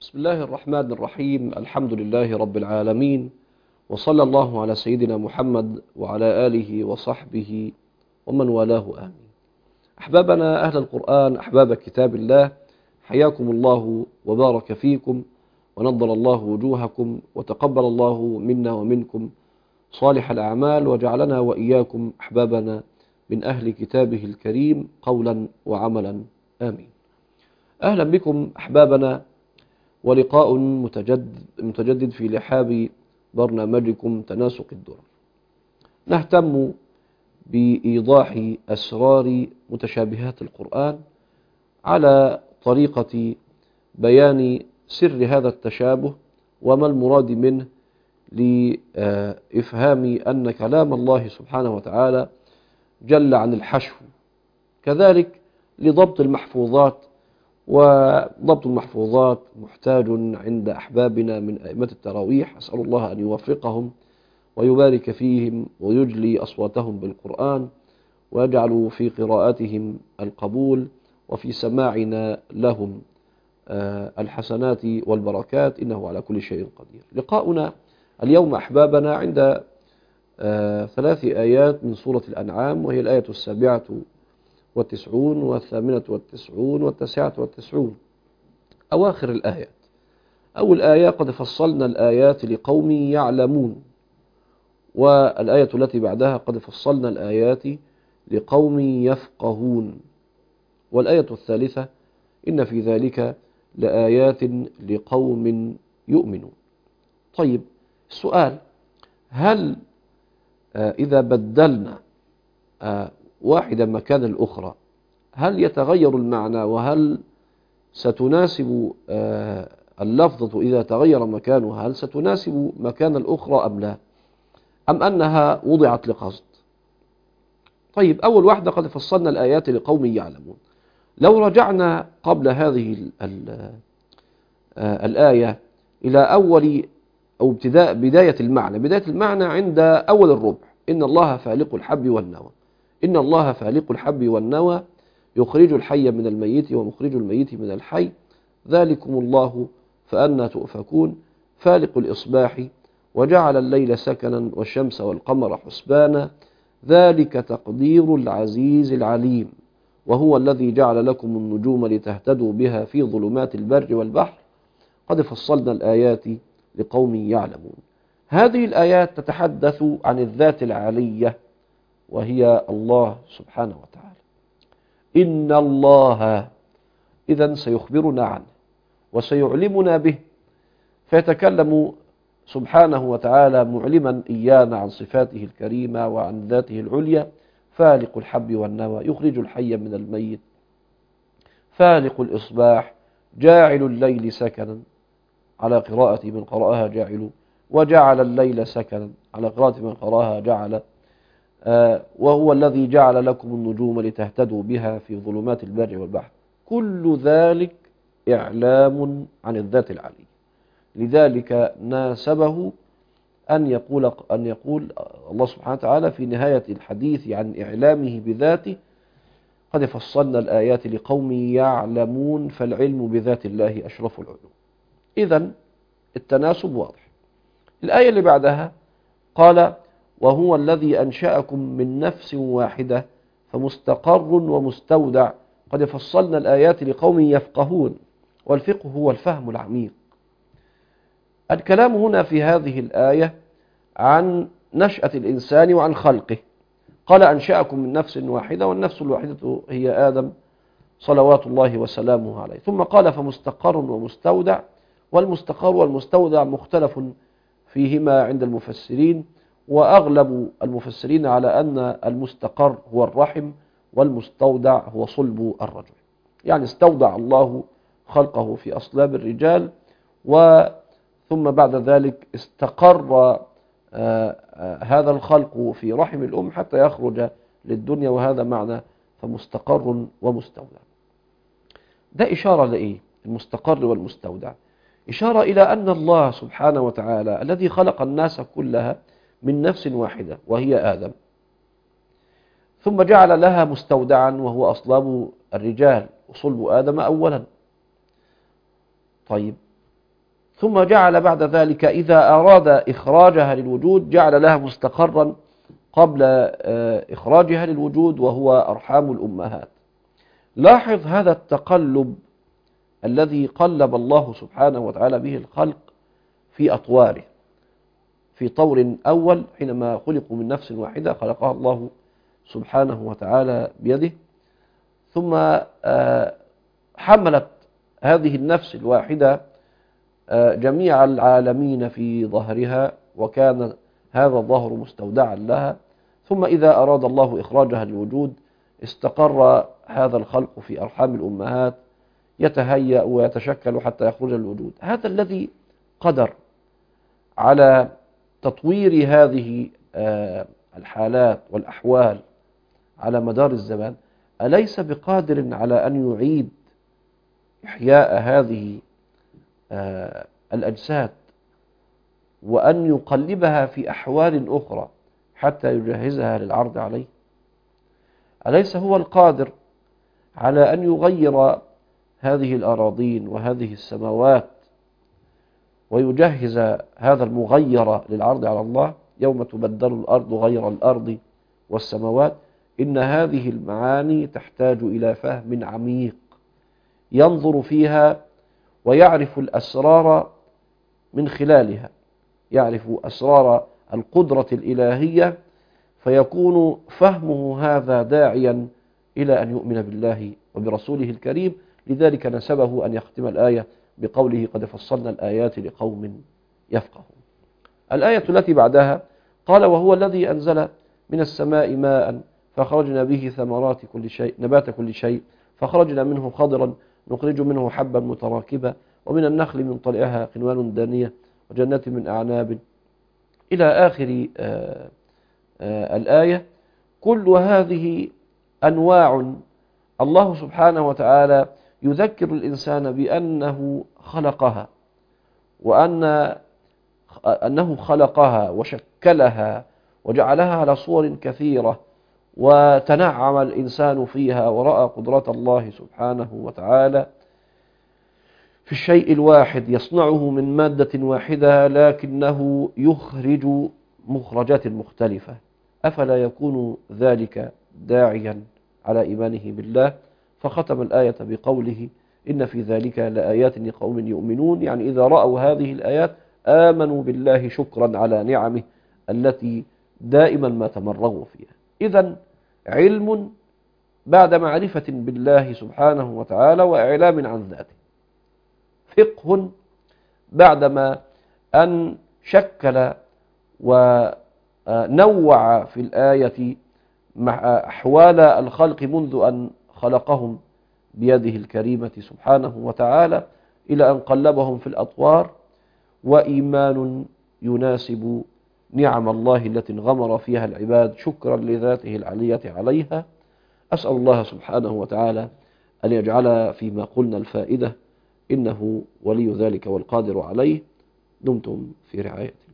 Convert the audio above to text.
بسم الله الرحمن الرحيم. الحمد لله رب العالمين، وصلى الله على سيدنا محمد وعلى آله وصحبه ومن والاه، آمين. أحبابنا أهل القرآن، أحباب كتاب الله، حياكم الله وبارك فيكم ونضر الله وجوهكم وتقبل الله منا ومنكم صالح الأعمال، وجعلنا وإياكم أحبابنا من أهل كتابه الكريم قولا وعملا، آمين. أهلا بكم أحبابنا، ولقاء متجدد في لحاب برنامجكم تناسق الدرر. نهتم بإيضاح أسرار متشابهات القرآن على طريقة بيان سر هذا التشابه وما المراد منه، لإفهام أن كلام الله سبحانه وتعالى جل عن الحشو، كذلك لضبط المحفوظات، وضبط المحفوظات محتاج عند أحبابنا من أئمة التراويح. أسأل الله أن يوفقهم ويبارك فيهم ويجلي أصواتهم بالقرآن، ويجعل في قراءتهم القبول وفي سماعنا لهم الحسنات والبركات، إنه على كل شيء قدير. لقاؤنا اليوم أحبابنا عند 3 آيات من سورة الأنعام، وهي الآية 97 و98 و99، أواخر الآيات. أول آية: قد فصلنا الآيات لقوم يعلمون، والآية التي بعدها: قد فصلنا الآيات لقوم يفقهون، والآية الثالثة: إن في ذلك لآيات لقوم يؤمنون. طيب، السؤال: هل إذا بدلنا واحدة مكان الأخرى هل يتغير المعنى؟ وهل ستناسب اللفظة إذا تغير مكانها، هل ستناسب مكان الأخرى أم لا، أم أنها وضعت لقصد؟ طيب، أول واحدة: قد فصلنا الآيات لقوم يعلمون. لو رجعنا قبل هذه الآية إلى أول أو بداية المعنى عند أول الربع: إن الله فالق الحب والنوى. إن الله فالق الحب والنوى يخرج الحي من الميت ومخرج الميت من الحي، ذلكم الله فأنى تؤفكون. فالق الإصباح وجعل الليل سكنا والشمس والقمر حسبانا، ذلك تقدير العزيز العليم. وهو الذي جعل لكم النجوم لتهتدوا بها في ظلمات البر والبحر، قد فصلنا الآيات لقوم يعلمون. هذه الآيات تتحدث عن الذات العلية، وهي الله سبحانه وتعالى. إن الله إذن سيخبرنا عنه وسيعلمنا به، فيتكلم سبحانه وتعالى معلما إيانا عن صفاته الكريمة وعن ذاته العليا. فالق الحب والنوى يخرج الحي من الميت، فالق الإصباح جاعل الليل سكنا، على قراءة من قرأها جاعل، وجعل الليل سكنا على قراءة من قرأها جعل. وهو الذي جعل لكم النجوم لتهتدوا بها في ظلمات البر والبحر. كل ذلك إعلام عن الذات العلية، لذلك ناسبه أن يقول الله سبحانه وتعالى في نهاية الحديث عن إعلامه بذاته: قد فصلنا الآيات لقوم يعلمون. فالعلم بذات الله أشرف العلوم. إذن التناسب واضح. الآية اللي بعدها قال: وهو الذي أنشأكم من نفس واحدة فمستقر ومستودع. قد فصلنا الآيات لقوم يفقهون. والفقه هو الفهم العميق. الكلام هنا في هذه الآية عن نشأة الإنسان وعن خلقه. قال: أنشأكم من نفس واحدة، والنفس الواحدة هي آدم صلوات الله وسلامه عليه. ثم قال: فمستقر ومستودع. والمستقر والمستودع مختلف فيهما عند المفسرين، وأغلب المفسرين على أن المستقر هو الرحم، والمستودع هو صلب الرجل. يعني استودع الله خلقه في أصلاب الرجال، ثم بعد ذلك استقر هذا الخلق في رحم الأم حتى يخرج للدنيا، وهذا معنى فمستقر ومستودع. ده إشارة لإيه؟ المستقر والمستودع إشارة إلى أن الله سبحانه وتعالى الذي خلق الناس كلها من نفس واحدة وهي آدم، ثم جعل لها مستودعا وهو أصلاب الرجال وصلب آدم أولا. طيب، ثم جعل بعد ذلك إذا أراد إخراجها للوجود جعل لها مستقرا قبل إخراجها للوجود وهو أرحام الأمهات. لاحظ هذا التقلب الذي قلب الله سبحانه وتعالى به الخلق في أطواره. في طور أول حينما خلقوا من نفس واحدة خلقها الله سبحانه وتعالى بيده، ثم حملت هذه النفس الواحدة جميع العالمين في ظهرها، وكان هذا الظهر مستودعا لها. ثم إذا أراد الله إخراجها للوجود استقر هذا الخلق في أرحام الأمهات يتهيأ ويتشكل حتى يخرج للوجود. هذا الذي قدر على تطوير هذه الحالات والأحوال على مدار الزمان أليس بقادر على أن يعيد إحياء هذه الأجساد وأن يقلبها في أحوال أخرى حتى يجهزها للعرض عليه؟ أليس هو القادر على أن يغير هذه الأراضين وهذه السماوات ويجهز هذا المغير للعرض على الله؟ يوم تبدل الأرض غير الأرض والسماوات. إن هذه المعاني تحتاج إلى فهم عميق ينظر فيها ويعرف الأسرار من خلالها، يعرف أسرار القدرة الإلهية، فيكون فهمه هذا داعيا إلى أن يؤمن بالله وبرسوله الكريم. لذلك نسبه أن يختم الآية بقوله قد فصلنا الآيات لقوم يفقهون. الآية التي بعدها قال وهو الذي أنزل من السماء ماء فأخرجنا به ثمرات كل شيء نبات كل شيء فأخرجنا منه خضرا نخرج منه حبا متراكبا ومن النخل من طلعها قنوان دانية وجنات من أعناب إلى آخر الآية. كل هذه أنواع الله سبحانه وتعالى يذكر الإنسان بأنه خلقها، وأنه خلقها وشكلها وجعلها على صور كثيرة، وتنعم الإنسان فيها ورأى قدرة الله سبحانه وتعالى في الشيء الواحد يصنعه من مادة واحدة لكنه يخرج مخرجات مختلفة. أفلا يكون ذلك داعيا على إيمانه بالله؟ فختم الآية بقوله إن في ذلك لآيات لقوم يؤمنون، يعني إذا رأوا هذه الآيات آمنوا بالله شكرا على نعمه التي دائما ما تمرغوا فيها. إذن علم بعد معرفة بالله سبحانه وتعالى وإعلام عن ذاته، فقه بعدما أن شكل ونوع في الآية أحوال الخلق منذ أن خلقهم بيده الكريمة سبحانه وتعالى إلى أن قلبهم في الأطوار، وإيمان يناسب نعم الله التي انغمر فيها العباد شكرا لذاته العلية عليها. أسأل الله سبحانه وتعالى أن يجعل فيما قلنا الفائدة، إنه ولي ذلك والقادر عليه. دمتم في رعايته.